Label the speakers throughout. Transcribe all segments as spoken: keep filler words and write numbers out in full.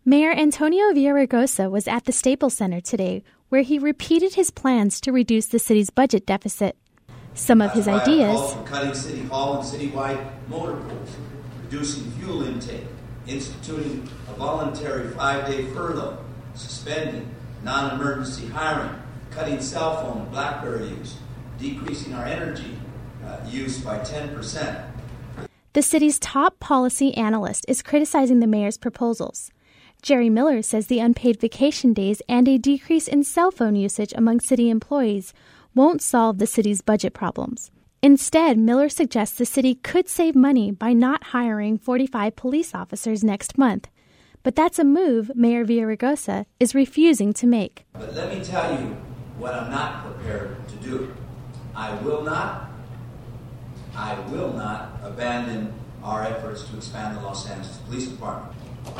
Speaker 1: Mayor Antonio Villaraigosa was at the Staples Center today, where he repeated his plans to reduce the city's budget deficit. Some of his
Speaker 2: That's why
Speaker 1: ideas...
Speaker 2: I called for cutting City Hall and citywide motor pools, reducing fuel intake, instituting a voluntary five-day furlough, suspending non-emergency hiring, cutting cell phone and BlackBerry use, decreasing our energy uh, use by ten percent.
Speaker 1: The city's top policy analyst is criticizing the mayor's proposals. Jerry Miller says the unpaid vacation days and a decrease in cell phone usage among city employees won't solve the city's budget problems. Instead, Miller suggests the city could save money by not hiring forty-five police officers next month. But that's a move Mayor Villaraigosa is refusing to make.
Speaker 2: But let me tell you what I'm not prepared to do. I will not, I will not abandon our efforts to expand the Los Angeles Police Department.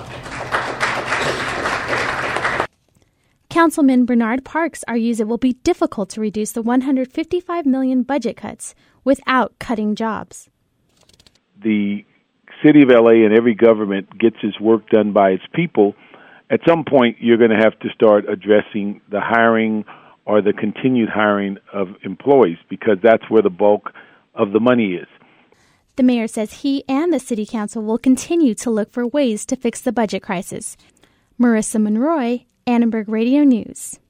Speaker 1: Councilman Bernard Parks argues it will be difficult to reduce the one hundred fifty-five million dollars budget cuts without cutting jobs.
Speaker 3: The city of L A and every government gets its work done by its people. At some point, you're going to have to start addressing the hiring or the continued hiring of employees, because that's where the bulk of the money is.
Speaker 1: The mayor says he and the city council will continue to look for ways to fix the budget crisis. Marissa Monroy, Annenberg Radio News.